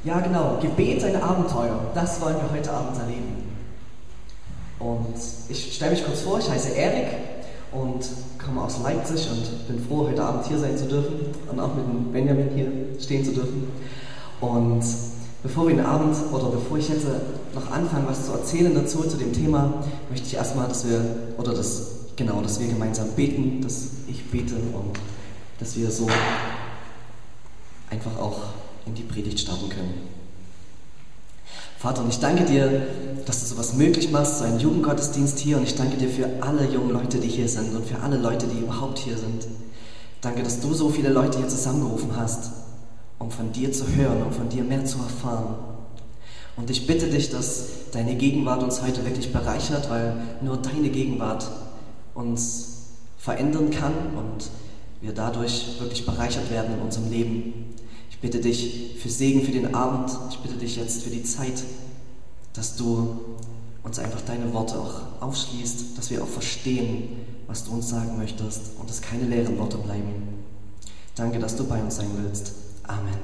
Ja, genau. Gebet, ein Abenteuer. Das wollen wir heute Abend erleben. Und ich stelle mich kurz vor, ich heiße Erik und komme aus Leipzig und bin froh, heute Abend hier sein zu dürfen und auch mit dem Benjamin hier stehen zu dürfen. Und bevor ich jetzt noch anfange, was zu erzählen dazu, zu dem Thema, möchte ich erstmal, dass wir gemeinsam beten, dass ich bete und dass wir so einfach auch in die Predigt starten können. Vater, und ich danke dir, dass du sowas möglich machst, so einen Jugendgottesdienst hier, und ich danke dir für alle jungen Leute, die hier sind und für alle Leute, die überhaupt hier sind. Danke, dass du so viele Leute hier zusammengerufen hast, um von dir zu hören, um von dir mehr zu erfahren. Und ich bitte dich, dass deine Gegenwart uns heute wirklich bereichert, weil nur deine Gegenwart uns verändern kann und wir dadurch wirklich bereichert werden in unserem Leben. Ich bitte dich für Segen für den Abend. Ich bitte dich jetzt für die Zeit, dass du uns einfach deine Worte auch aufschließt, dass wir auch verstehen, was du uns sagen möchtest und dass keine leeren Worte bleiben. Danke, dass du bei uns sein willst. Amen.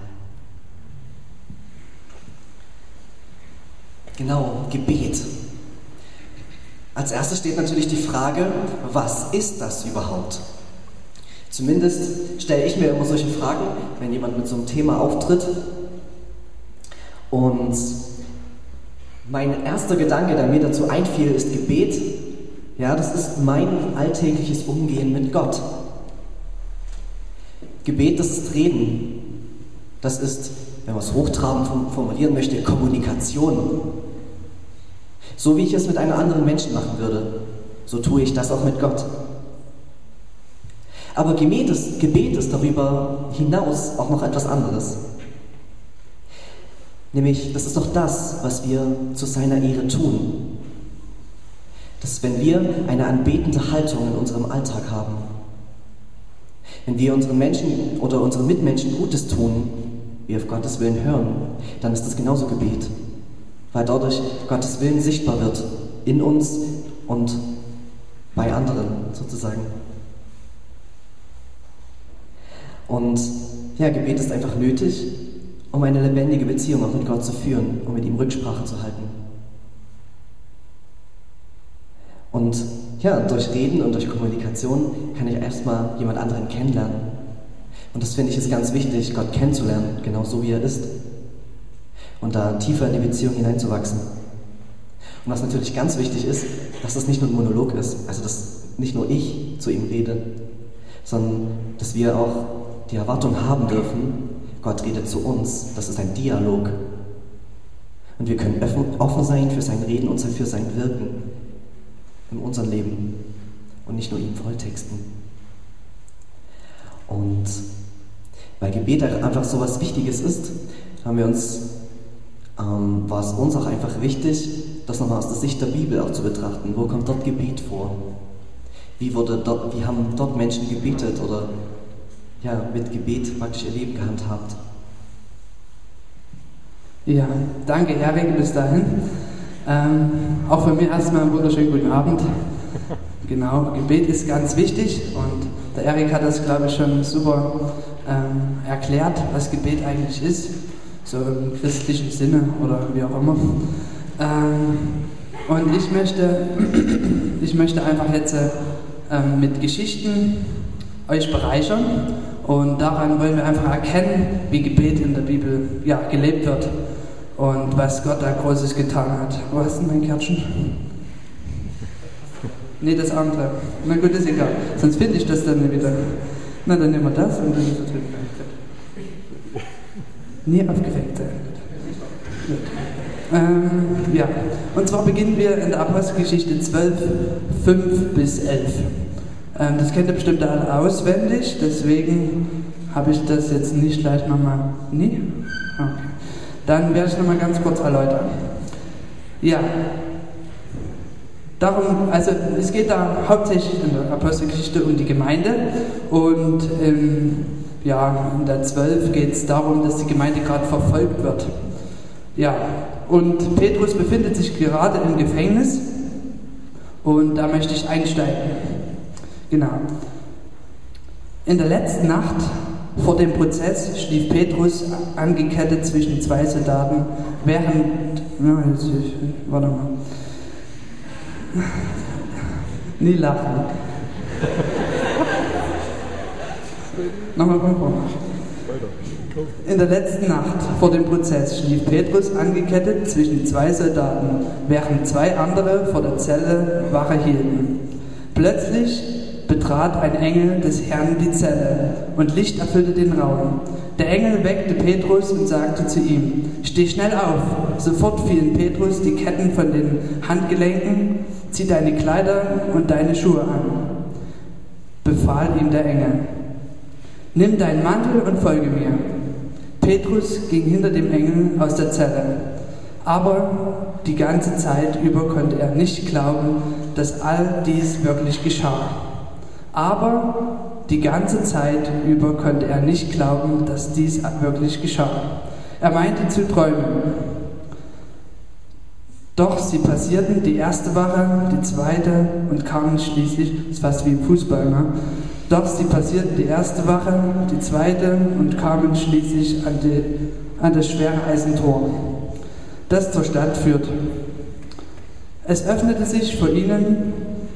Genau, Gebet. Als erstes steht natürlich die Frage, was ist das überhaupt? Zumindest stelle ich mir immer solche Fragen, wenn jemand mit so einem Thema auftritt. Und mein erster Gedanke, der mir dazu einfiel, ist Gebet. Ja, das ist mein alltägliches Umgehen mit Gott. Gebet, das ist Reden. Das ist, wenn man es hochtrabend formulieren möchte, Kommunikation. So wie ich es mit einem anderen Menschen machen würde, so tue ich das auch mit Gott. Aber Gebet ist darüber hinaus auch noch etwas anderes. Nämlich, das ist doch das, was wir zu seiner Ehre tun. Das ist, wenn wir eine anbetende Haltung in unserem Alltag haben. Wenn wir unseren Menschen oder unseren Mitmenschen Gutes tun, wir auf Gottes Willen hören, dann ist das genauso Gebet. Weil dadurch Gottes Willen sichtbar wird in uns und bei anderen sozusagen. Und ja, Gebet ist einfach nötig, um eine lebendige Beziehung auch mit Gott zu führen, um mit ihm Rücksprache zu halten. Und ja, durch Reden und durch Kommunikation kann ich erstmal jemand anderen kennenlernen. Und das finde ich ist ganz wichtig, Gott kennenzulernen, genau so wie er ist. Und da tiefer in die Beziehung hineinzuwachsen. Und was natürlich ganz wichtig ist, dass das nicht nur ein Monolog ist, also dass nicht nur ich zu ihm rede, sondern dass wir auch die Erwartung haben dürfen, Gott redet zu uns. Das ist ein Dialog. Und wir können offen sein für sein Reden und für sein Wirken in unserem Leben und nicht nur ihm volltexten. Und weil Gebet einfach so was Wichtiges ist, war es uns auch einfach wichtig, das nochmal aus der Sicht der Bibel auch zu betrachten. Wo kommt dort Gebet vor? Wie haben dort Menschen gebetet oder ja, mit Gebet praktisch ihr Leben gehandhabt? Ja, danke Erik, bis dahin. Auch von mir erstmal einen wunderschönen guten Abend. Genau, Gebet ist ganz wichtig und der Erik hat das, glaube ich, schon super erklärt, was Gebet eigentlich ist, so im christlichen Sinne oder wie auch immer. Und ich möchte einfach jetzt mit Geschichten euch bereichern und daran wollen wir einfach erkennen, wie Gebet in der Bibel gelebt wird und was Gott da Großes getan hat. Wo hast du denn mein Kärtchen? Nee, das andere. Na gut, ist egal. Sonst finde ich das dann wieder. Na, dann nehmen wir das und dann ist es wieder. Nie aufgeregt sein. Ja, und zwar beginnen wir in der Apostelgeschichte 12, 5 bis 11. Das kennt ihr bestimmt alle auswendig, deswegen habe ich das jetzt nicht gleich nochmal. Nee? Okay. Dann werde ich nochmal ganz kurz erläutern. Ja, es geht da hauptsächlich in der Apostelgeschichte um die Gemeinde und in der 12 geht es darum, dass die Gemeinde gerade verfolgt wird. Ja, und Petrus befindet sich gerade im Gefängnis und da möchte ich einsteigen. Genau. In der letzten Nacht Vor dem Prozess schlief Petrus angekettet zwischen zwei Soldaten, während... Warte mal. Nie lachen. Nochmal von vorne. In der letzten Nacht vor dem Prozess schlief Petrus angekettet zwischen zwei Soldaten, während zwei andere vor der Zelle Wache hielten. Plötzlich betrat ein Engel des Herrn die Zelle und Licht erfüllte den Raum. Der Engel weckte Petrus und sagte zu ihm: Steh schnell auf! Sofort fielen Petrus die Ketten von den Handgelenken. Zieh deine Kleider und deine Schuhe an, befahl ihm der Engel. Nimm deinen Mantel und folge mir. Petrus ging hinter dem Engel aus der Zelle. Aber die ganze Zeit über konnte er nicht glauben, dass all dies wirklich geschah. Er meinte zu träumen. Doch sie passierten die erste Wache, die zweite und kamen schließlich, das ist fast wie im Fußball, ne? Doch sie passierten die erste Wache, die zweite und kamen schließlich an das schwere Eisentor, das zur Stadt führt. Es öffnete sich vor ihnen,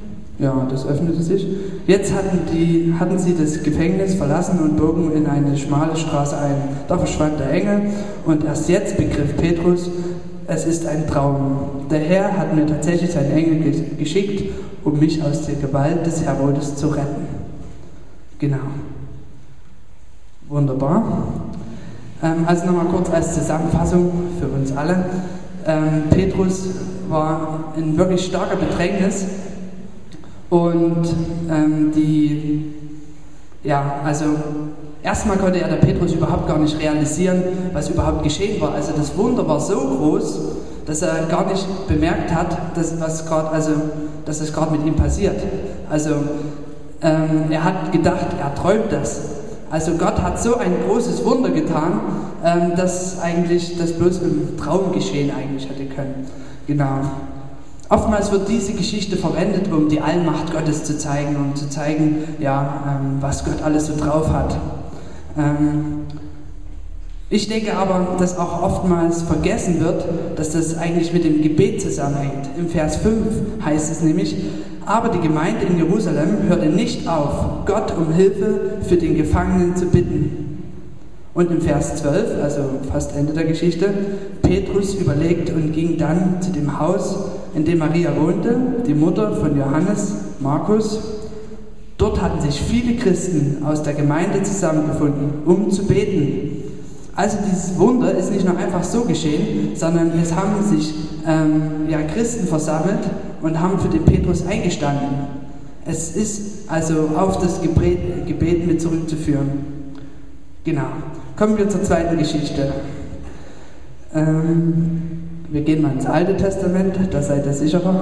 Jetzt hatten sie das Gefängnis verlassen und bogen in eine schmale Straße ein. Da verschwand der Engel und erst jetzt begriff Petrus, es ist ein Traum. Der Herr hat mir tatsächlich seinen Engel geschickt, um mich aus der Gewalt des Herodes zu retten. Genau. Wunderbar. Also nochmal kurz als Zusammenfassung für uns alle. Petrus war in wirklich starker Bedrängnis und erstmal konnte der Petrus überhaupt gar nicht realisieren, was überhaupt geschehen war. Also das Wunder war so groß, dass er gar nicht bemerkt hat, dass es gerade mit ihm passiert. Also er hat gedacht, er träumt das. Also Gott hat so ein großes Wunder getan, dass eigentlich das bloß im Traum geschehen eigentlich hätte können. Genau. Oftmals wird diese Geschichte verwendet, um die Allmacht Gottes zu zeigen und zu zeigen, was Gott alles so drauf hat. Ich denke aber, dass auch oftmals vergessen wird, dass das eigentlich mit dem Gebet zusammenhängt. Im Vers 5 heißt es nämlich: Aber die Gemeinde in Jerusalem hörte nicht auf, Gott um Hilfe für den Gefangenen zu bitten. Und im Vers 12, also fast Ende der Geschichte: Petrus überlegte und ging dann zu dem Haus, in dem Maria wohnte, die Mutter von Johannes, Markus. Dort hatten sich viele Christen aus der Gemeinde zusammengefunden, um zu beten. Also dieses Wunder ist nicht nur einfach so geschehen, sondern es haben sich Christen versammelt und haben für den Petrus eingestanden. Es ist also auf das Gebet mit zurückzuführen. Genau. Kommen wir zur zweiten Geschichte. Wir gehen mal ins Alte Testament, da seid ihr sicherer.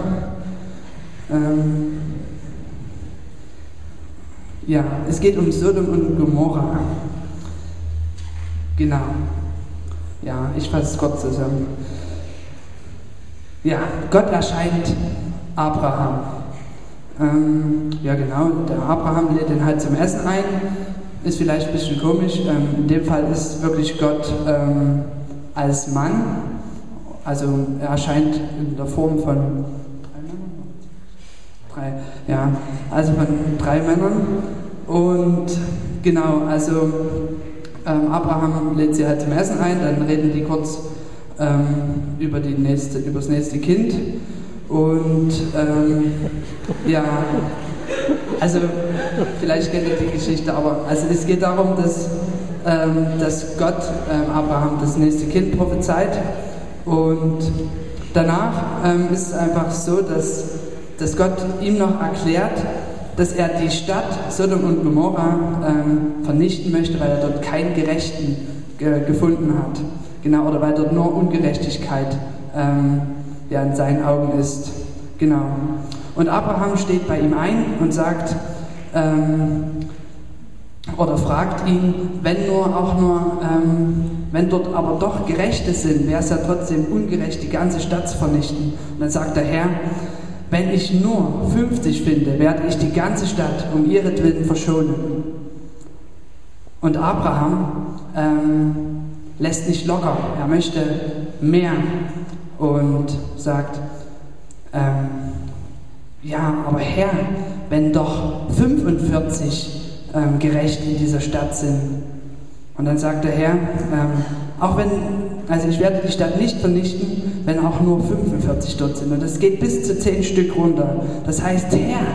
Es geht um Sodom und Gomorra. Genau. Ja, ich fasse es kurz zusammen. Ja, Gott erscheint Abraham. Der Abraham lädt ihn halt zum Essen ein. Ist vielleicht ein bisschen komisch. In dem Fall ist wirklich Gott als Mann. Also er erscheint in der Form von drei Männern. Und genau, also Abraham lädt sie halt zum Essen ein, dann reden die kurz über das nächste Kind. Und also vielleicht kennt ihr die Geschichte, aber also es geht darum, dass Gott Abraham das nächste Kind prophezeit. Und danach ist es einfach so, dass Gott ihm noch erklärt, dass er die Stadt Sodom und Gomorra vernichten möchte, weil er dort keinen Gerechten gefunden hat. Genau, oder weil dort nur Ungerechtigkeit in seinen Augen ist. Genau. Und Abraham steht bei ihm ein und sagt, oder fragt ihn, wenn dort aber doch Gerechte sind, wäre es ja trotzdem ungerecht, die ganze Stadt zu vernichten. Und dann sagt der Herr: Wenn ich nur 50 finde, werde ich die ganze Stadt um ihretwillen verschonen. Und Abraham lässt nicht locker. Er möchte mehr und sagt, ja, aber Herr, wenn doch 45 gerecht in dieser Stadt sind. Und dann sagt der Herr, ich werde die Stadt nicht vernichten, wenn auch nur 45 dort sind. Und das geht bis zu 10 Stück runter. Das heißt, Herr,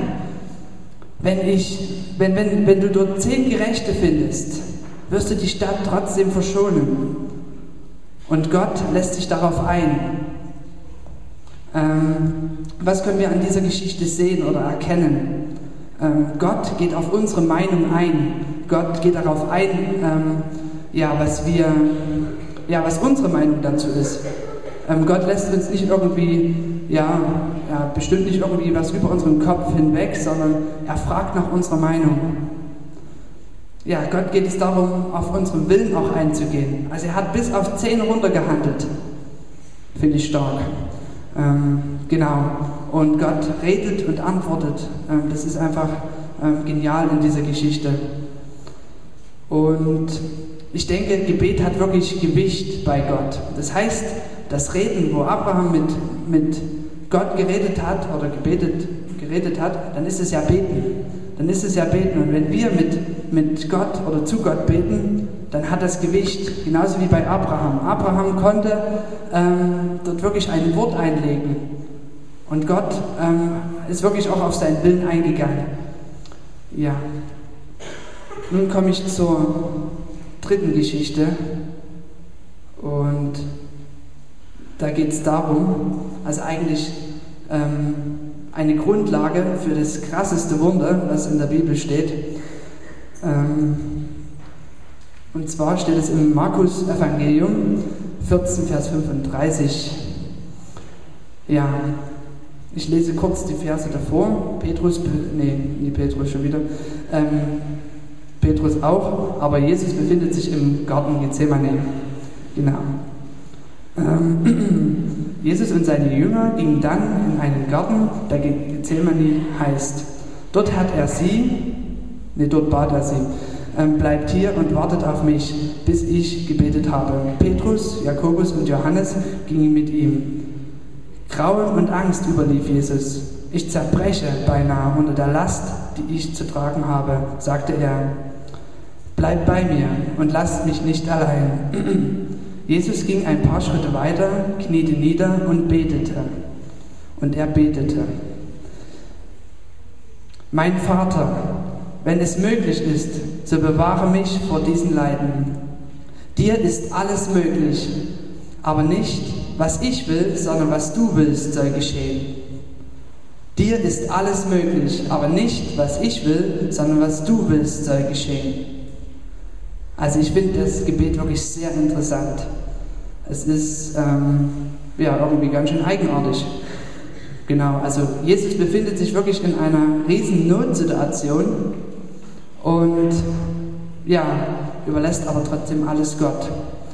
wenn du dort 10 Gerechte findest, wirst du die Stadt trotzdem verschonen. Und Gott lässt sich darauf ein. Was können wir an dieser Geschichte sehen oder erkennen? Gott geht auf unsere Meinung ein. Gott geht darauf ein, was unsere Meinung dazu ist. Gott lässt uns nicht irgendwie, bestimmt nicht irgendwie was über unseren Kopf hinweg, sondern er fragt nach unserer Meinung. Ja, Gott geht es darum, auf unseren Willen auch einzugehen. Also er hat bis auf 10 runtergehandelt. Finde ich stark. Genau. Und Gott redet und antwortet. Das ist einfach genial in dieser Geschichte. Und ich denke, Gebet hat wirklich Gewicht bei Gott. Das heißt, das Reden, wo Abraham mit Gott geredet hat oder geredet hat, dann ist es ja Beten. Dann ist es ja Beten. Und wenn wir mit Gott oder zu Gott beten, dann hat das Gewicht. Genauso wie bei Abraham. Abraham konnte dort wirklich ein Wort einlegen. Und Gott ist wirklich auch auf seinen Willen eingegangen. Ja. Nun komme ich zur dritten Geschichte. Und da geht es darum, also eigentlich eine Grundlage für das krasseste Wunder, was in der Bibel steht. Und zwar steht es im Markus-Evangelium 14, Vers 35. Ja, ich lese kurz die Verse davor. Petrus auch, aber Jesus befindet sich im Garten Gethsemane. Genau. Jesus und seine Jünger gingen dann in einen Garten, der Gethsemane heißt. Dort bat er sie, bleibt hier und wartet auf mich, bis ich gebetet habe. Petrus, Jakobus und Johannes gingen mit ihm. Grauen und Angst überlief Jesus. Ich zerbreche beinahe unter der Last, die ich zu tragen habe, sagte er. Bleibt bei mir und lasst mich nicht allein. Jesus ging ein paar Schritte weiter, kniete nieder und betete. Und er betete. Mein Vater, wenn es möglich ist, so bewahre mich vor diesen Leiden. Dir ist alles möglich, aber nicht, was ich will, sondern was du willst, soll geschehen. Dir ist alles möglich, aber nicht, was ich will, sondern was du willst, soll geschehen. Also ich finde das Gebet wirklich sehr interessant. Es ist irgendwie ganz schön eigenartig. Genau, also Jesus befindet sich wirklich in einer riesen Notsituation und überlässt aber trotzdem alles Gott.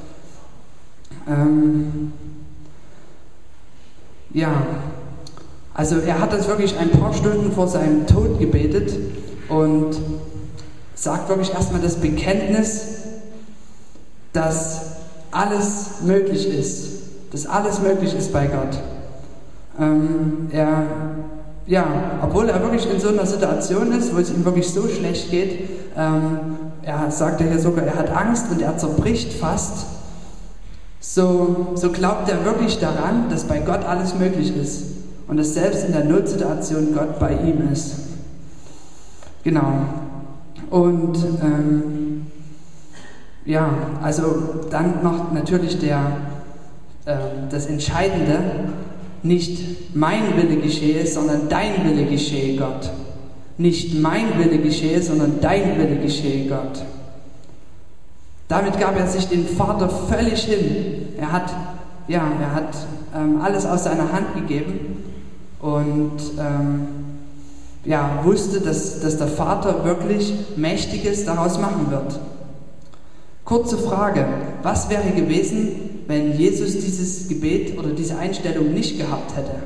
Also er hat das wirklich ein paar Stunden vor seinem Tod gebetet und sagt wirklich erstmal das Bekenntnis, dass alles möglich ist. Dass alles möglich ist bei Gott. Obwohl er wirklich in so einer Situation ist, wo es ihm wirklich so schlecht geht, er sagte hier sogar, er hat Angst und er zerbricht fast, so glaubt er wirklich daran, dass bei Gott alles möglich ist und dass selbst in der Notsituation Gott bei ihm ist. Genau. Und also dann noch natürlich das Entscheidende, nicht mein Wille geschehe, sondern dein Wille geschehe, Gott. Nicht mein Wille geschehe, sondern dein Wille geschehe, Gott. Damit gab er sich den Vater völlig hin. Er hat alles aus seiner Hand gegeben und wusste, dass der Vater wirklich Mächtiges daraus machen wird. Kurze Frage, was wäre gewesen, wenn Jesus dieses Gebet oder diese Einstellung nicht gehabt hätte?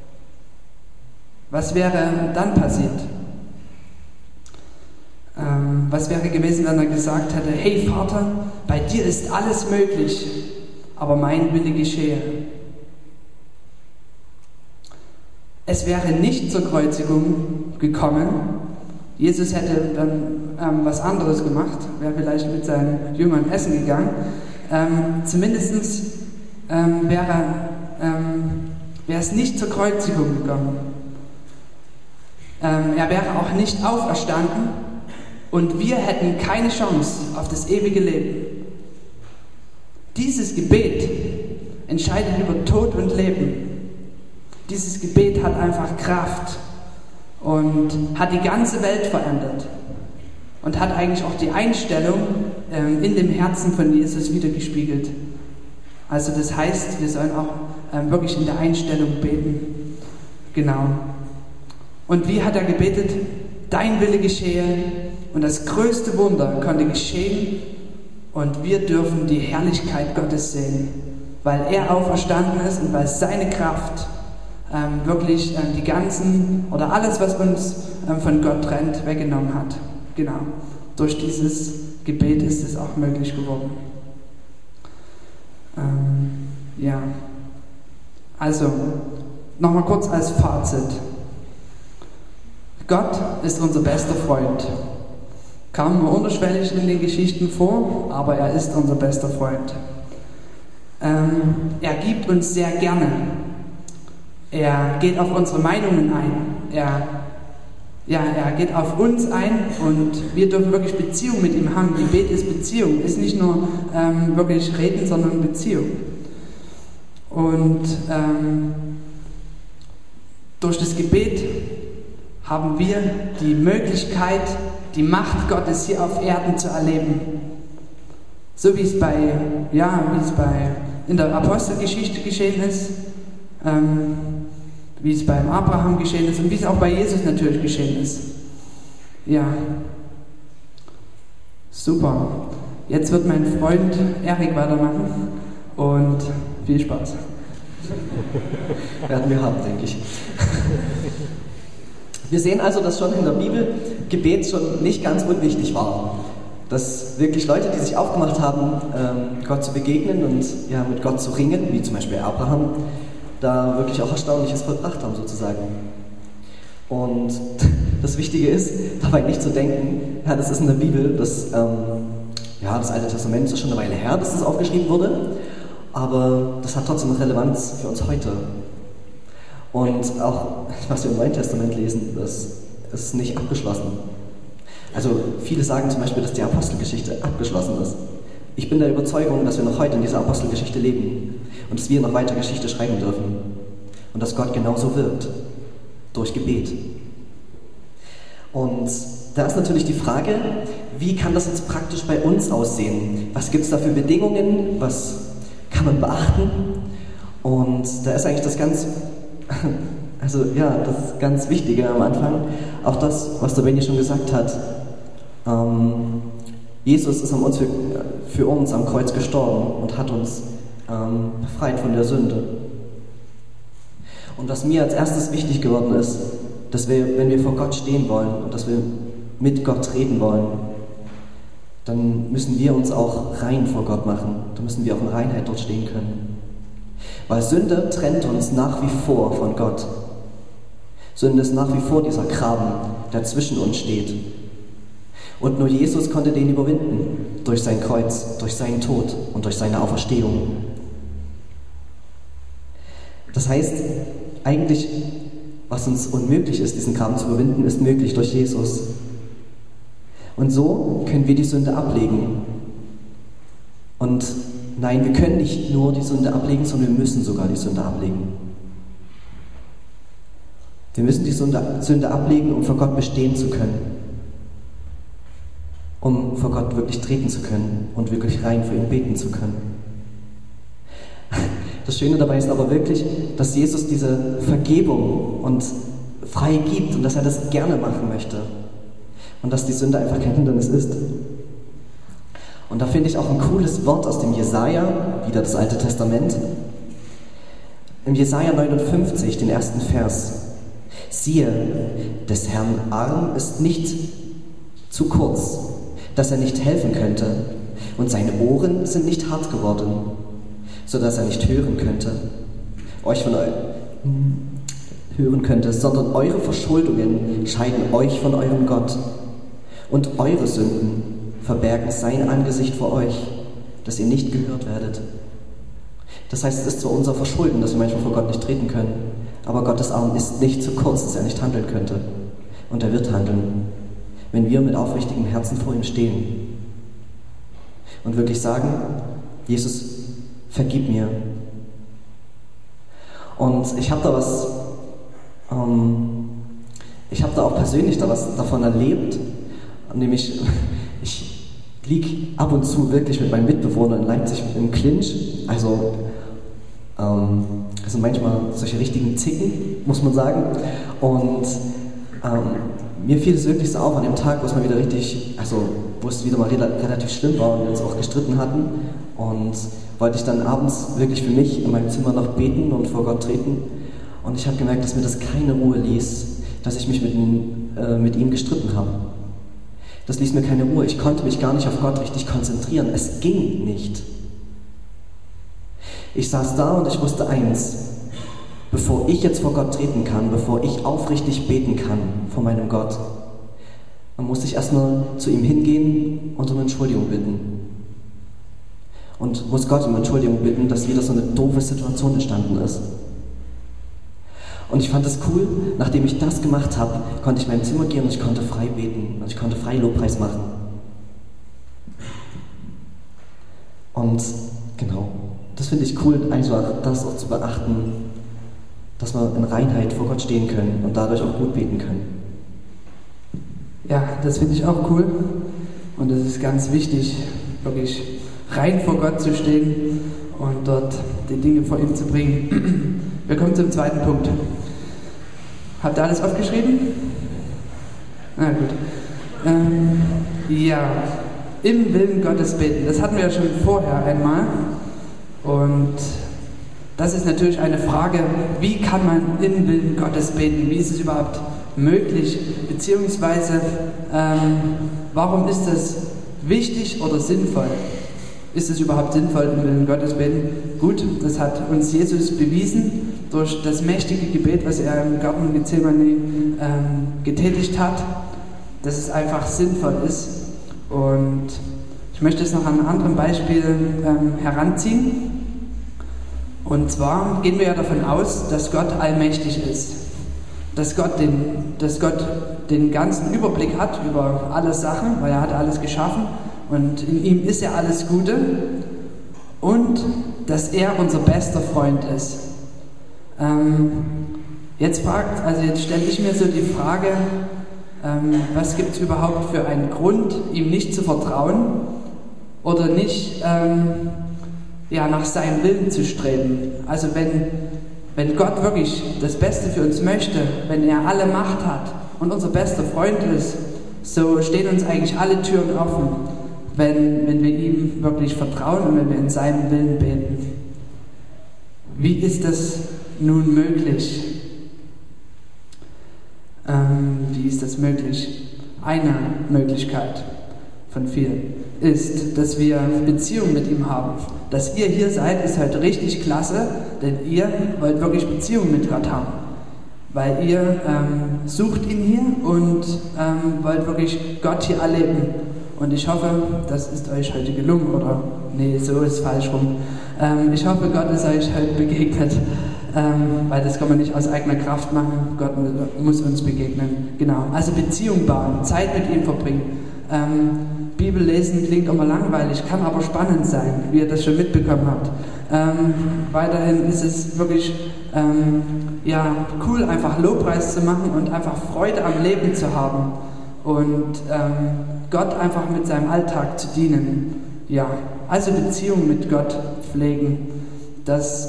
Was wäre dann passiert? Was wäre gewesen, wenn er gesagt hätte, hey Vater, bei dir ist alles möglich, aber mein Wille geschehe. Es wäre nicht zur Kreuzigung gekommen. Jesus hätte dann was anderes gemacht, wäre vielleicht mit seinen Jüngern essen gegangen. Zumindest wäre es nicht zur Kreuzigung gekommen. Er wäre auch nicht auferstanden und wir hätten keine Chance auf das ewige Leben. Dieses Gebet entscheidet über Tod und Leben. Dieses Gebet hat einfach Kraft und hat die ganze Welt verändert und hat eigentlich auch die Einstellung in dem Herzen von Jesus wiedergespiegelt. Also das heißt, wir sollen auch wirklich in der Einstellung beten. Genau. Und wie hat er gebetet? Dein Wille geschehe. Und das größte Wunder konnte geschehen und wir dürfen die Herrlichkeit Gottes sehen, weil er auferstanden ist und weil seine Kraft wirklich die ganzen oder alles, was uns von Gott trennt, weggenommen hat. Genau. Durch dieses Gebet ist es auch möglich geworden. Ja. Also, nochmal kurz als Fazit. Gott ist unser bester Freund. Kam nur unterschwellig in den Geschichten vor, aber er ist unser bester Freund. Er gibt uns sehr gerne. Er geht auf unsere Meinungen ein. Er geht auf uns ein und wir dürfen wirklich Beziehung mit ihm haben. Gebet ist Beziehung, ist nicht nur wirklich Reden, sondern Beziehung. Und durch das Gebet haben wir die Möglichkeit, die Macht Gottes hier auf Erden zu erleben. So wie es in der Apostelgeschichte geschehen ist, wie es beim Abraham geschehen ist und wie es auch bei Jesus natürlich geschehen ist. Ja, super. Jetzt wird mein Freund Erik weitermachen und viel Spaß. Werden wir haben, denke ich. Wir sehen also, dass schon in der Bibel Gebet schon nicht ganz unwichtig war. Dass wirklich Leute, die sich aufgemacht haben, Gott zu begegnen und ja, mit Gott zu ringen, wie zum Beispiel Abraham, da wirklich auch Erstaunliches vollbracht haben sozusagen. Und das Wichtige ist, dabei nicht zu denken, ja, das ist in der Bibel, das Alte Testament ist schon eine Weile her, dass das aufgeschrieben wurde, aber das hat trotzdem Relevanz für uns heute. Und auch, was wir im Neuen Testament lesen, das ist nicht abgeschlossen. Also viele sagen zum Beispiel, dass die Apostelgeschichte abgeschlossen ist. Ich bin der Überzeugung, dass wir noch heute in dieser Apostelgeschichte leben und dass wir noch weiter Geschichte schreiben dürfen und dass Gott genauso wirkt, durch Gebet. Und da ist natürlich die Frage, wie kann das jetzt praktisch bei uns aussehen? Was gibt es da für Bedingungen? Was kann man beachten? Und da ist eigentlich das ganz Wichtige am Anfang, auch das, was der Benny schon gesagt hat. Jesus ist für uns am Kreuz gestorben und hat uns befreit von der Sünde. Und was mir als erstes wichtig geworden ist, dass wir, wenn wir vor Gott stehen wollen und dass wir mit Gott reden wollen, dann müssen wir uns auch rein vor Gott machen. Dann müssen wir auch in Reinheit dort stehen können. Weil Sünde trennt uns nach wie vor von Gott. Sünde ist nach wie vor dieser Graben, der zwischen uns steht. Und nur Jesus konnte den überwinden, durch sein Kreuz, durch seinen Tod und durch seine Auferstehung. Das heißt, eigentlich, was uns unmöglich ist, diesen Graben zu überwinden, ist möglich durch Jesus. Und so können wir die Sünde ablegen. Und nein, wir können nicht nur die Sünde ablegen, sondern wir müssen sogar die Sünde ablegen. Wir müssen die Sünde ablegen, um vor Gott bestehen zu können. Um vor Gott wirklich treten zu können und wirklich rein für ihn beten zu können. Das Schöne dabei ist aber wirklich, dass Jesus diese Vergebung uns frei gibt und dass er das gerne machen möchte. Und dass die Sünde einfach kein Hindernis ist. Und da finde ich auch ein cooles Wort aus dem Jesaja, wieder das Alte Testament. Im Jesaja 59, den ersten Vers. Siehe, des Herrn Arm ist nicht zu kurz, dass er nicht helfen könnte, und seine Ohren sind nicht hart geworden, so dass er nicht hören könnte, sondern eure Verschuldungen scheiden euch von eurem Gott, und eure Sünden verbergen sein Angesicht vor euch, dass ihr nicht gehört werdet. Das heißt, es ist zwar unser Verschulden, dass wir manchmal vor Gott nicht treten können, aber Gottes Arm ist nicht zu kurz, dass er nicht handeln könnte. Und er wird handeln, wenn wir mit aufrichtigem Herzen vor ihm stehen und wirklich sagen: Jesus, vergib mir. Und ich habe da auch persönlich was davon erlebt, nämlich ich liege ab und zu wirklich mit meinen Mitbewohnern in Leipzig im Clinch, also manchmal solche richtigen Zicken, muss man sagen, und mir fiel es wirklich so auf an dem Tag, wo es mal wieder wo es wieder mal relativ schlimm war und wir uns auch gestritten hatten, und wollte ich dann abends wirklich für mich in meinem Zimmer noch beten und vor Gott treten, und ich habe gemerkt, dass mir das keine Ruhe ließ, dass ich mich mit ihm gestritten habe. Das ließ mir keine Ruhe. Ich konnte mich gar nicht auf Gott richtig konzentrieren. Es ging nicht. Ich saß da und ich wusste eins: Bevor ich jetzt vor Gott treten kann, bevor ich aufrichtig beten kann vor meinem Gott, dann musste ich erstmal zu ihm hingehen und um Entschuldigung bitten. Und muss Gott um Entschuldigung bitten, dass wieder so eine doofe Situation entstanden ist. Und ich fand es cool, nachdem ich das gemacht habe, konnte ich in mein Zimmer gehen und ich konnte frei beten und ich konnte frei Lobpreis machen. Und genau, das finde ich cool, einfach das auch zu beachten, dass wir in Reinheit vor Gott stehen können und dadurch auch gut beten können. Ja, das finde ich auch cool, und es ist ganz wichtig, wirklich rein vor Gott zu stehen und dort die Dinge vor ihm zu bringen. Wir kommen zum zweiten Punkt. Habt ihr alles aufgeschrieben? Na gut. Im Willen Gottes beten. Das hatten wir ja schon vorher einmal. Und das ist natürlich eine Frage: Wie kann man im Willen Gottes beten? Wie ist es überhaupt möglich? Beziehungsweise, warum ist das wichtig oder sinnvoll? Ist es überhaupt sinnvoll, im Willen Gottes beten? Gut, das hat uns Jesus bewiesen durch das mächtige Gebet, was er im Garten Gethsemane getätigt hat, dass es einfach sinnvoll ist. Und ich möchte es noch an einem anderen Beispiel heranziehen. Und zwar gehen wir ja davon aus, dass Gott allmächtig ist. Dass Gott den ganzen Überblick hat über alle Sachen, weil er hat alles geschaffen. Und in ihm ist ja alles Gute, und dass er unser bester Freund ist. Jetzt stelle ich mir so die Frage, was gibt es überhaupt für einen Grund, ihm nicht zu vertrauen oder nicht nach seinem Willen zu streben? Also wenn Gott wirklich das Beste für uns möchte, wenn er alle Macht hat und unser bester Freund ist, so stehen uns eigentlich alle Türen offen, wenn wir ihm wirklich vertrauen und wenn wir in seinem Willen beten. Wie ist das nun möglich? Wie ist das möglich? Eine Möglichkeit von vielen ist, dass wir Beziehung mit ihm haben. Dass ihr hier seid, ist halt richtig klasse, denn ihr wollt wirklich Beziehung mit Gott haben. Weil ihr sucht ihn hier und wollt wirklich Gott hier erleben. Und ich hoffe, das ist euch heute gelungen, oder? Nee, so ist es falsch rum. Ich hoffe, Gott ist euch heute begegnet, weil das kann man nicht aus eigener Kraft machen. Gott muss uns begegnen. Genau, also Beziehung bauen, Zeit mit ihm verbringen. Bibel lesen klingt immer langweilig, kann aber spannend sein, wie ihr das schon mitbekommen habt. Weiterhin ist es wirklich cool, einfach Lobpreis zu machen und einfach Freude am Leben zu haben. Und Gott einfach mit seinem Alltag zu dienen. Ja, also Beziehung mit Gott pflegen. Das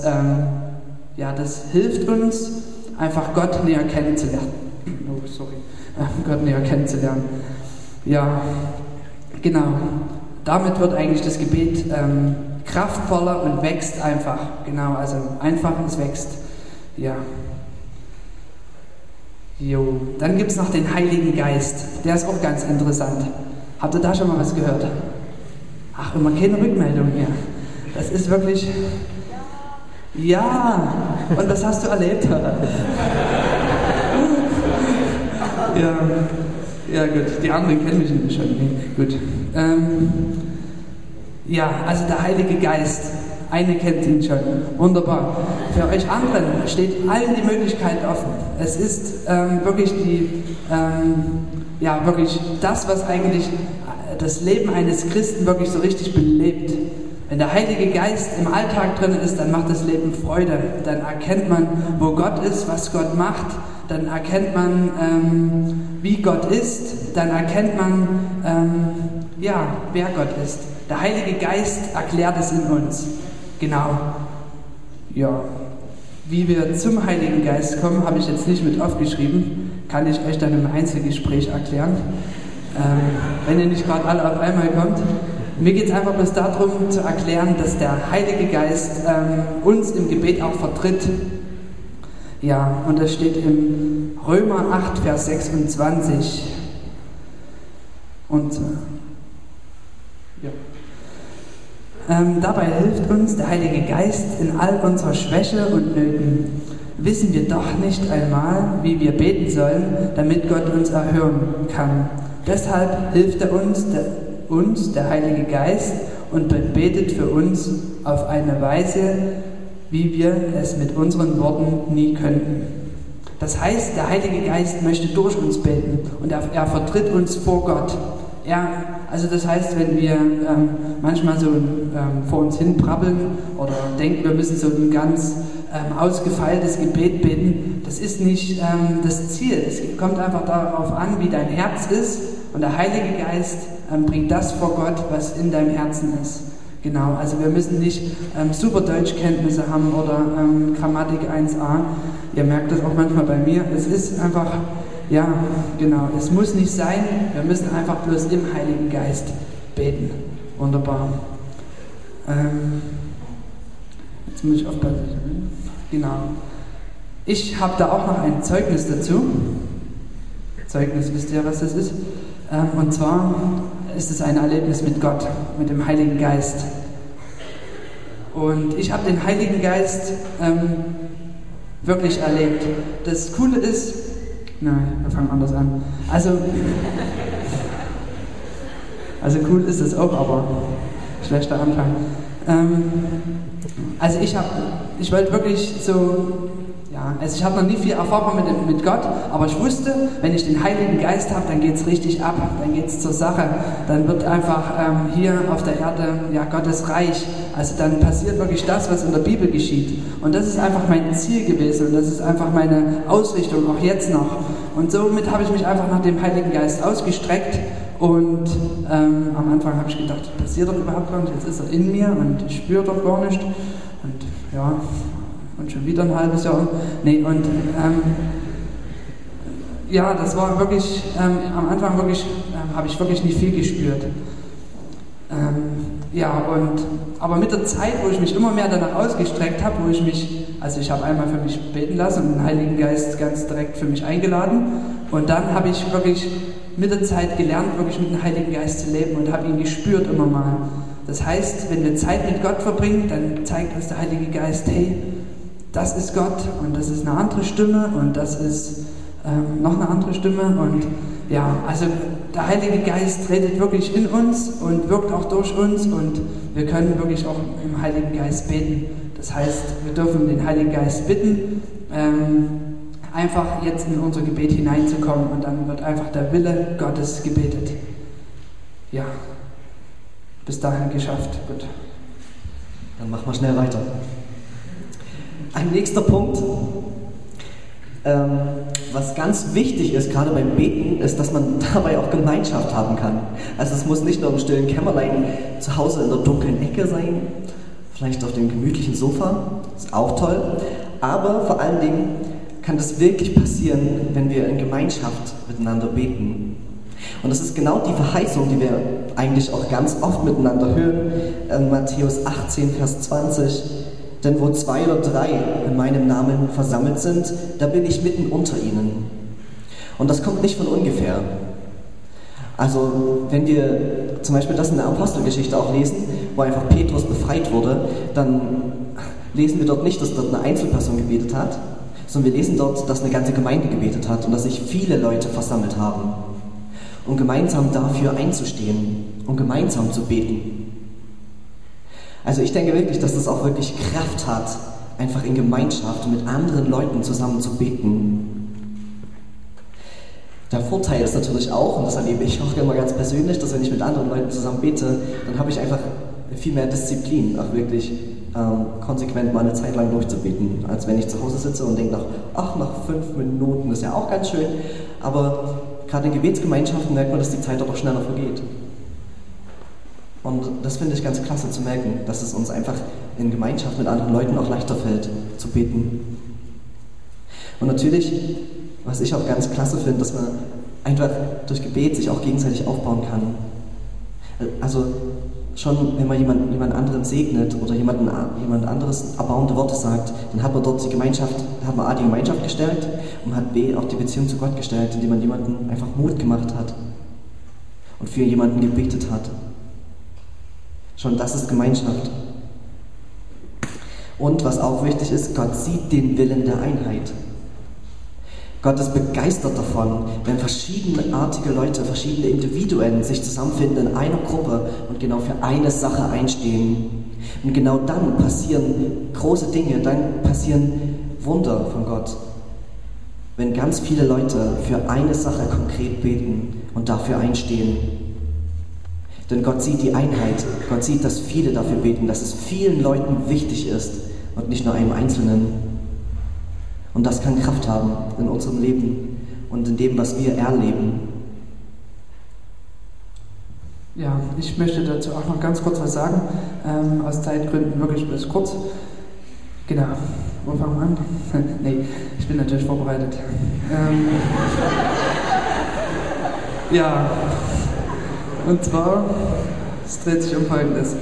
hilft uns, einfach Gott näher kennenzulernen. Gott näher kennenzulernen. Ja, genau. Damit wird eigentlich das Gebet kraftvoller und wächst einfach. Genau, also einfach, es wächst. Ja. Jo, dann gibt es noch den Heiligen Geist. Der ist auch ganz interessant. Habt ihr da schon mal was gehört? Ach, immer keine Rückmeldung mehr. Das ist wirklich... Ja, und was hast du erlebt? Ja gut, die anderen kennen mich nicht schon. Nee, gut. Ja, also der Heilige Geist. Eine kennt ihn schon. Wunderbar. Für euch anderen steht allen die Möglichkeit offen. Es ist wirklich wirklich das, was eigentlich das Leben eines Christen wirklich so richtig belebt. Wenn der Heilige Geist im Alltag drin ist, dann macht das Leben Freude. Dann erkennt man, wo Gott ist, was Gott macht. Dann erkennt man, wie Gott ist. Dann erkennt man, wer Gott ist. Der Heilige Geist erklärt es in uns. Genau. Ja. Wie wir zum Heiligen Geist kommen, habe ich jetzt nicht mit aufgeschrieben. Kann ich euch dann im Einzelgespräch erklären. Wenn ihr nicht gerade alle auf einmal kommt. Mir geht es einfach bloß darum zu erklären, dass der Heilige Geist uns im Gebet auch vertritt. Ja, und das steht im Römer 8, Vers 26. Und dabei hilft uns der Heilige Geist in all unserer Schwäche und Nöten. Wissen wir doch nicht einmal, wie wir beten sollen, damit Gott uns erhören kann. Deshalb hilft er uns, der Heilige Geist, und betet für uns auf eine Weise, wie wir es mit unseren Worten nie könnten. Das heißt, der Heilige Geist möchte durch uns beten und er vertritt uns vor Gott. Das heißt, wenn wir manchmal so vor uns hin brabbeln oder denken, wir müssen so ein ganz ausgefeiltes Gebet beten, das ist nicht das Ziel. Es kommt einfach darauf an, wie dein Herz ist, und der Heilige Geist bringt das vor Gott, was in deinem Herzen ist. Genau, also wir müssen nicht super Deutschkenntnisse haben oder Grammatik 1a. Ihr merkt das auch manchmal bei mir. Es ist einfach, es muss nicht sein. Wir müssen einfach bloß im Heiligen Geist beten. Wunderbar. Jetzt muss ich aufpassen. Genau. Ich habe da auch noch ein Zeugnis dazu. Zeugnis, wisst ihr, was das ist? Und zwar ist es ein Erlebnis mit Gott, mit dem Heiligen Geist. Und ich habe den Heiligen Geist wirklich erlebt. Das Coole ist, nein, wir fangen anders an. Also cool ist es auch, aber schlechter Anfang. Ich wollte wirklich so... ich habe noch nie viel Erfahrung mit Gott, aber ich wusste, wenn ich den Heiligen Geist habe, dann geht es richtig ab, dann geht es zur Sache, dann wird einfach hier auf der Erde Gottes Reich, also dann passiert wirklich das, was in der Bibel geschieht, und das ist einfach mein Ziel gewesen und das ist einfach meine Ausrichtung, auch jetzt noch, und somit habe ich mich einfach nach dem Heiligen Geist ausgestreckt und am Anfang habe ich gedacht, passiert doch überhaupt gar nicht, jetzt ist er in mir und ich spüre doch gar nicht und schon wieder ein halbes Jahr. Das war wirklich, am Anfang wirklich, habe ich wirklich nicht viel gespürt. Aber mit der Zeit, wo ich mich immer mehr danach ausgestreckt habe, ich habe einmal für mich beten lassen und den Heiligen Geist ganz direkt für mich eingeladen, und dann habe ich wirklich mit der Zeit gelernt, wirklich mit dem Heiligen Geist zu leben und habe ihn gespürt immer mal. Das heißt, wenn wir Zeit mit Gott verbringen, dann zeigt uns der Heilige Geist, hey, das ist Gott und das ist eine andere Stimme und das ist noch eine andere Stimme, und der Heilige Geist redet wirklich in uns und wirkt auch durch uns, und wir können wirklich auch im Heiligen Geist beten. Das heißt, wir dürfen den Heiligen Geist bitten, einfach jetzt in unser Gebet hineinzukommen, und dann wird einfach der Wille Gottes gebetet. Ja, bis dahin geschafft. Gut. Dann machen wir schnell weiter. Ein nächster Punkt, was ganz wichtig ist, gerade beim Beten, ist, dass man dabei auch Gemeinschaft haben kann. Also es muss nicht nur im stillen Kämmerlein zu Hause in der dunklen Ecke sein, vielleicht auf dem gemütlichen Sofa, ist auch toll, aber vor allen Dingen kann das wirklich passieren, wenn wir in Gemeinschaft miteinander beten. Und das ist genau die Verheißung, die wir eigentlich auch ganz oft miteinander hören, in Matthäus 18, Vers 20. Denn wo 2 oder 3 in meinem Namen versammelt sind, da bin ich mitten unter ihnen. Und das kommt nicht von ungefähr. Also, wenn wir zum Beispiel das in der Apostelgeschichte auch lesen, wo einfach Petrus befreit wurde, dann lesen wir dort nicht, dass dort eine Einzelperson gebetet hat, sondern wir lesen dort, dass eine ganze Gemeinde gebetet hat und dass sich viele Leute versammelt haben, um gemeinsam dafür einzustehen, um gemeinsam zu beten. Also ich denke wirklich, dass das auch wirklich Kraft hat, einfach in Gemeinschaft mit anderen Leuten zusammen zu beten. Der Vorteil ist natürlich auch, und das erlebe ich auch immer ganz persönlich, dass wenn ich mit anderen Leuten zusammen bete, dann habe ich einfach viel mehr Disziplin, auch wirklich konsequent mal eine Zeit lang durchzubeten, als wenn ich zu Hause sitze und denke, nach 5 Minuten ist ja auch ganz schön, aber gerade in Gebetsgemeinschaften merkt man, dass die Zeit dort auch schneller vergeht. Und das finde ich ganz klasse zu merken, dass es uns einfach in Gemeinschaft mit anderen Leuten auch leichter fällt, zu beten. Und natürlich, was ich auch ganz klasse finde, dass man einfach durch Gebet sich auch gegenseitig aufbauen kann. Also schon, wenn man jemand anderen segnet oder jemand anderes erbauende Worte sagt, dann hat man dort die Gemeinschaft gestärkt und hat B auch die Beziehung zu Gott gestärkt, indem man jemanden einfach Mut gemacht hat und für jemanden gebetet hat. Schon das ist Gemeinschaft. Und was auch wichtig ist, Gott sieht den Willen der Einheit. Gott ist begeistert davon, wenn verschiedenartige Leute, verschiedene Individuen sich zusammenfinden in einer Gruppe und genau für eine Sache einstehen. Und genau dann passieren große Dinge, dann passieren Wunder von Gott. Wenn ganz viele Leute für eine Sache konkret beten und dafür einstehen. Denn Gott sieht die Einheit, Gott sieht, dass viele dafür beten, dass es vielen Leuten wichtig ist und nicht nur einem Einzelnen. Und das kann Kraft haben in unserem Leben und in dem, was wir erleben. Ja, ich möchte dazu auch noch ganz kurz was sagen. Aus Zeitgründen wirklich bis kurz. Genau. Wo fangen wir an? Nee, ich bin natürlich vorbereitet. Ja, und zwar, es dreht sich um Folgendes.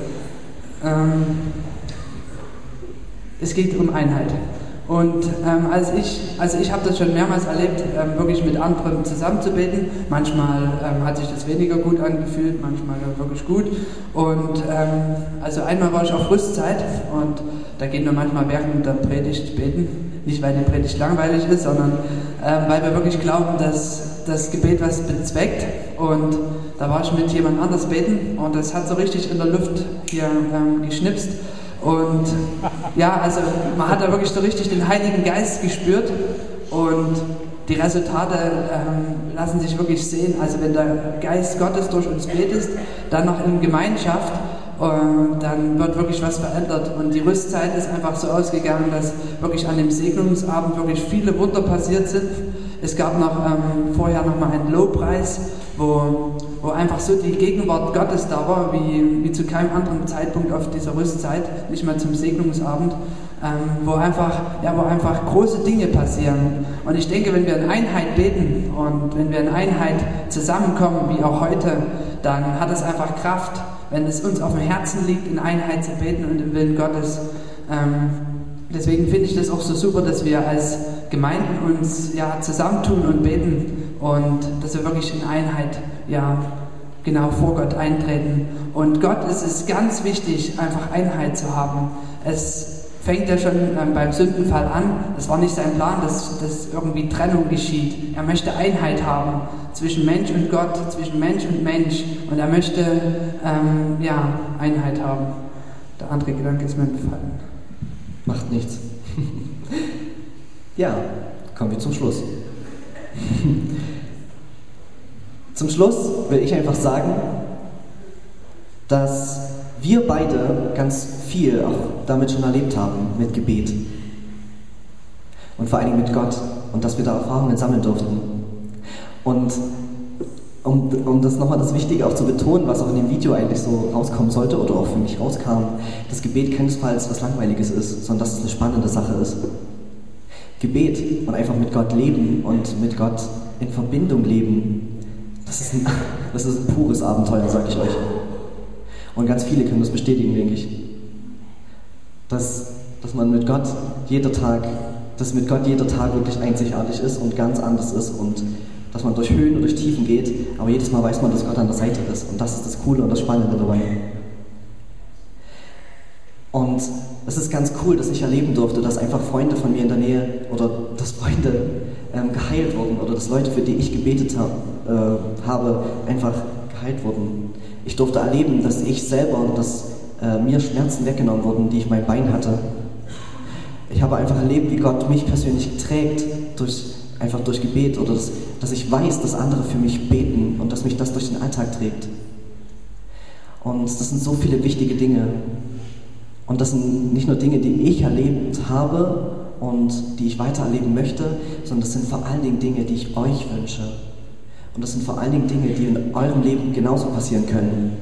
Es geht um Einheit. Und ich habe das schon mehrmals erlebt, wirklich mit anderen zusammen zu beten. Manchmal hat sich das weniger gut angefühlt, manchmal wirklich gut. Und also einmal war ich auf Rüstzeit und da gehen wir manchmal während der Predigt beten. Nicht, weil die Predigt langweilig ist, sondern weil wir wirklich glauben, dass das Gebet was bezweckt. Und da war ich mit jemand anders beten und das hat so richtig in der Luft hier geschnipst. Und ja, also man hat da wirklich so richtig den Heiligen Geist gespürt und die Resultate lassen sich wirklich sehen. Also wenn der Geist Gottes durch uns betet, dann noch in Gemeinschaft, dann wird wirklich was verändert. Und die Rüstzeit ist einfach so ausgegangen, dass wirklich an dem Segnungsabend wirklich viele Wunder passiert sind. Es gab noch vorher nochmal einen Lobpreis, wo einfach so die Gegenwart Gottes da war, wie zu keinem anderen Zeitpunkt auf dieser Rüstzeit, nicht mal zum Segnungsabend, wo einfach große Dinge passieren. Und ich denke, wenn wir in Einheit beten und wenn wir in Einheit zusammenkommen, wie auch heute, dann hat es einfach Kraft, wenn es uns auf dem Herzen liegt, in Einheit zu beten und im Willen Gottes. Deswegen finde ich das auch so super, dass wir als Gemeinden uns zusammentun und beten und dass wir wirklich in Einheit genau vor Gott eintreten. Und Gott ist es ganz wichtig, einfach Einheit zu haben. Es fängt ja schon beim Sündenfall an. Es war nicht sein Plan, dass irgendwie Trennung geschieht. Er möchte Einheit haben zwischen Mensch und Gott, zwischen Mensch und Mensch. Und er möchte Einheit haben. Der andere Gedanke ist mir entfallen. Macht nichts. Ja, kommen wir zum Schluss. Zum Schluss will ich einfach sagen, dass wir beide ganz viel auch damit schon erlebt haben, mit Gebet. Und vor allen Dingen mit Gott. Und dass wir da Erfahrungen sammeln durften. Und um das nochmal das Wichtige auch zu betonen, was auch in dem Video eigentlich so rauskommen sollte oder auch für mich rauskam, das Gebet keinesfalls was Langweiliges ist, sondern dass es eine spannende Sache ist. Gebet und einfach mit Gott leben und mit Gott in Verbindung leben, das ist ein pures Abenteuer, sage ich euch. Und ganz viele können das bestätigen, denke ich. Dass mit Gott jeder Tag wirklich einzigartig ist und ganz anders ist und dass man durch Höhen und durch Tiefen geht, aber jedes Mal weiß man, dass Gott an der Seite ist. Und das ist das Coole und das Spannende dabei. Und es ist ganz cool, dass ich erleben durfte, dass einfach Freunde von mir in der Nähe oder dass Freunde geheilt wurden oder dass Leute, für die ich gebetet habe, einfach geheilt wurden. Ich durfte erleben, dass ich selber, dass mir Schmerzen weggenommen wurden, die ich mein Bein hatte. Ich habe einfach erlebt, wie Gott mich persönlich trägt, einfach durch Gebet oder dass ich weiß, dass andere für mich beten und dass mich das durch den Alltag trägt. Und das sind so viele wichtige Dinge. Und das sind nicht nur Dinge, die ich erlebt habe und die ich weitererleben möchte, sondern das sind vor allen Dingen Dinge, die ich euch wünsche. Und das sind vor allen Dingen Dinge, die in eurem Leben genauso passieren können.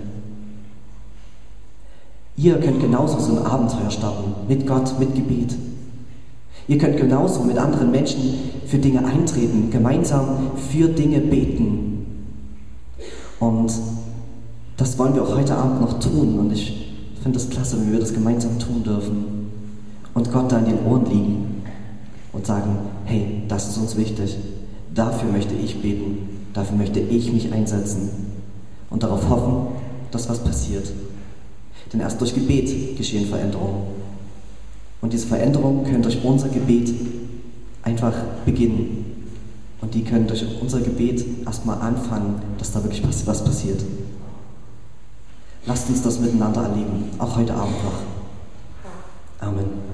Ihr könnt genauso so ein Abenteuer starten, mit Gott, mit Gebet. Ihr könnt genauso mit anderen Menschen für Dinge eintreten, gemeinsam für Dinge beten. Und das wollen wir auch heute Abend noch tun. Und ich finde es klasse, wenn wir das gemeinsam tun dürfen und Gott da in den Ohren liegen und sagen, hey, das ist uns wichtig, dafür möchte ich beten, dafür möchte ich mich einsetzen und darauf hoffen, dass was passiert. Denn erst durch Gebet geschehen Veränderungen. Und diese Veränderungen können durch unser Gebet einfach beginnen. Und die können durch unser Gebet erstmal anfangen, dass da wirklich was passiert. Lasst uns das miteinander erleben, auch heute Abend noch. Amen.